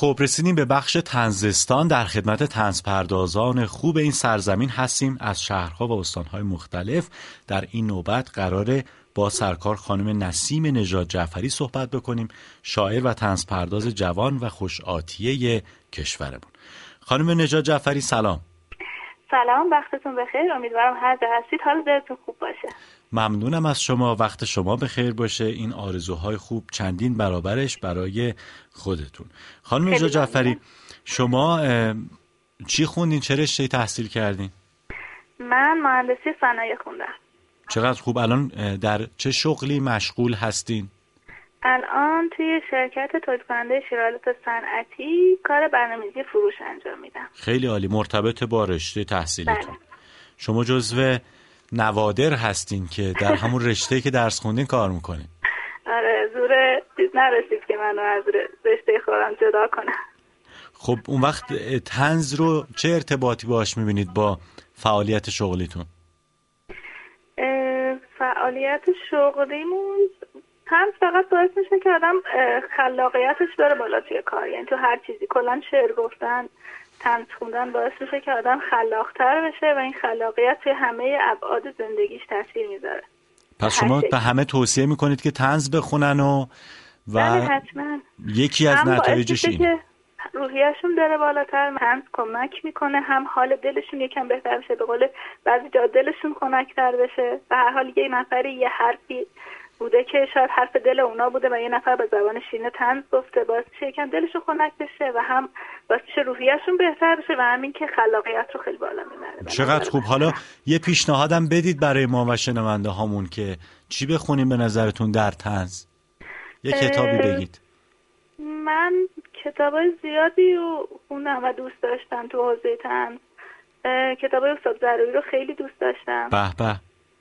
خب رسیدیم به بخش طنزستان. در خدمت طنزپردازان خوب این سرزمین هستیم از شهرها و استانهای مختلف. در این نوبت قراره با سرکار خانم نسیم نژاد جعفری صحبت بکنیم، شاعر و طنزپرداز جوان و خوش‌آتیه کشورمون. خانم نژاد جعفری سلام. سلام، وقتتون بخیر. امیدوارم هر جا هستید حال دلتون خوب باشه. ممنونم از شما، وقت شما بخیر باشه. این آرزوهای خوب چندین برابرش برای خودتون. خانم نژاد جعفری، شما چی خوندین؟ چه رشته‌ای تحصیل کردین؟ من مهندسی صنایع خوندم. چقدر خوب. الان در چه شغلی مشغول هستین؟ الان توی شرکت تولید کننده شیرالات صنعتی کار برنامه‌ریزی فروش انجام میدم. خیلی عالی، مرتبط با رشته تحصیلیتون. بله. شما جزو نوادر هستین که در همون رشته‌ای که درس خوندین کار میکنین. آره، زور چیز نرسید که منو از رشته خودم جدا کنم. خب اون وقت طنز رو چه ارتباطی باهاش میبینید با فعالیت شغلیتون؟ فعالیت شغلیمون طنز فقط باعث میشه که آدم خلاقیتش بره بالا توی کار، یعنی تو هر چیزی. کلا شعر گفتن، طنز خوندن باعث میشه که آدم خلاق‌تر بشه و این خلاقیت توی همه ابعاد زندگیش تاثیر میذاره. پس شما به همه توصیه میکنید که طنز بخونن و بله حتما. یکی از نتایجش اینه روحیه‌شون بره بالاتر. طنز کمک میکنه هم حال دلشون یکم بهتر بشه، به قول بعضی جا دلشون خنک‌تر بشه. به هر حال یه نفری یه حرفی بوده که شاید حرف دل اونا بوده و یه نفر به زبان شیرین طنز گفته، باعث میشه یکم دلشون خنک بشه و هم باعث میشه روحیه‌شون بهتر بشه و همین که خلاقیت رو خیلی بالا میبره. چقدر خوب. حالا یه پیشنهادم بدید برای ما و شنونده هامون که چی بخونیم به نظرتون در طنز؟ یه کتابی بگید. من کتابای زیادی رو خوندم و دوست داشتم تو حوزه طنز. کتابای استاد ضروری رو خیلی دوست داشتم. به به.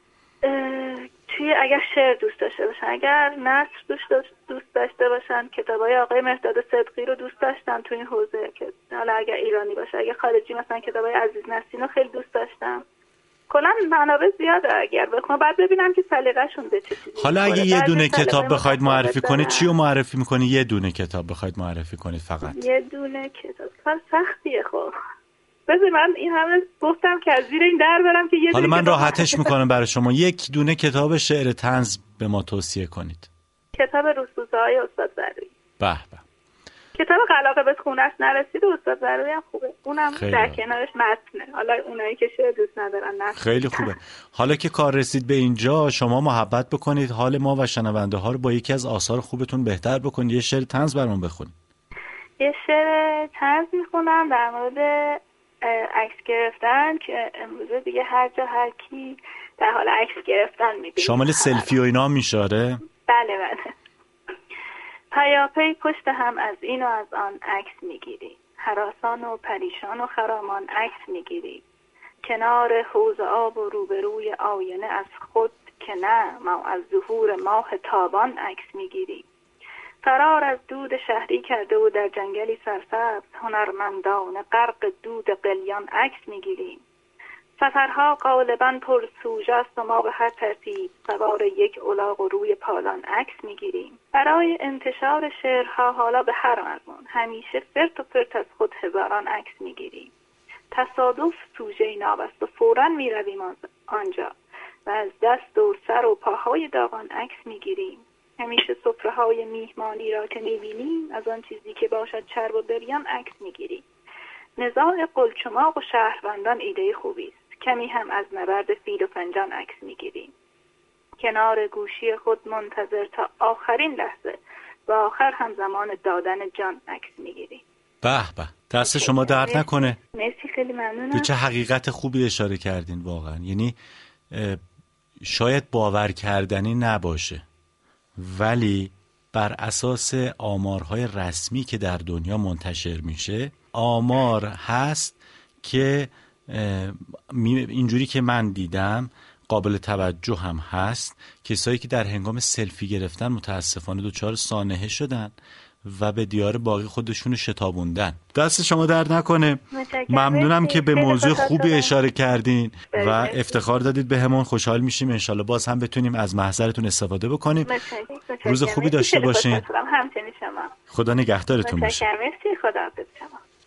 اگر شعر دوست داشته باشن، اگر نثر دوست داشته باشن، کتابای آقای مهرداد صدقی رو دوست داشتم تو این حوزه، که حالا اگر ایرانی باشه، اگر خارجی مثلا کتابای عزیز نسرین رو خیلی دوست داشتم. کلا منابع زیاده، اگر بخونم بعد ببینم که سلیقه‌شون به چه چیزی. حالا اگه یه دونه کتاب بخواید معرفی کنید چی رو معرفی می‌کنید؟ یه دونه کتاب بخواید معرفی کنید فقط. یه دونه کتاب کار سختیه. خب بذار من این همه گفتم که از زیر این در برم که یه حالا دونه من راحتش میکنم برای شما. یک دونه کتاب شعر طنز به ما توصیه کنید. کتاب روزسوزهای استاد ضروری. به به. کتاب قلاقه به خونش نرسید استاد ضروری هم خوبه، اونم در کنارش متنه. حالا اونایی که شعر دوست ندارن نه. خیلی خوبه. حالا که کار رسید به اینجا، شما محبت بکنید حال ما و شنونده ها رو با یکی از آثار خوبتون بهتر بکنید. یه شعر طنز برامون بخونید. یه شعر طنز میخونم در مورد عکس گرفتن که امروزه دیگه هر جا هر کی در حال عکس گرفتن میبینه. شامل سلفی و اینا میشاره؟ بله بله. پیاپی پشت هم از این و از آن عکس میگیری، هراسان و پریشان و خرامان عکس میگیری، کنار حوض آب و روبروی آینه از خود که نه ما از ظهور ماه تابان عکس میگیری، فرار از دود شهری کرده و در جنگلی سرسبز هنرمندان غرق دود قلیان عکس میگیریم، سفرها غالباً پر سوژه است و ما به هر ترتیب سوار یک الاغ و روی پالان عکس میگیریم، برای انتشار شعرها حالا به هر مضمون همیشه فرت و فرت از خود هزاران عکس میگیریم، تصادف سوژه نابست و فوراً میرویم آنجا و از دست و سر و پاهای داغان عکس میگیریم، همیشه سفره‌های میهمانی را که می‌بینیم از آن چیزی که باشد چرب و بریان عکس می‌گیریم. نزاع قلچماق و شهروندان ایده خوبی است، کمی هم از نبرد فیل و فنجان عکس می‌گیریم. کنار گوشی خود منتظر تا آخرین لحظه و آخر هم زمان دادن جان عکس می‌گیریم. به به. دست شما درد نکنه. مرسی، خیلی ممنونم. به چه حقیقت خوبی اشاره کردین واقعا. یعنی شاید باور کردنی نباشه، ولی بر اساس آمارهای رسمی که در دنیا منتشر میشه، آمار هست که اینجوری که من دیدم قابل توجه هم هست، کسایی که در هنگام سلفی گرفتن متاسفانه دچار سانحه شدن و به دیار باقی خودشونو شتابوندن. دست شما درد نکنه. متشکرم. ممنونم مرسی. که به خیلی موضوع خوشحال خوبی شدم. اشاره کردین و مرسی. افتخار دادید به همون. خوشحال میشیم انشالله باز هم بتونیم از محضرتون استفاده بکنیم. متشکرم. روز خوبی داشته خیلی خوشحال باشین. شدم. همچنین شما. خدا نگهدارتون باشه. متشکرم. مرسی. خداحافظ شما.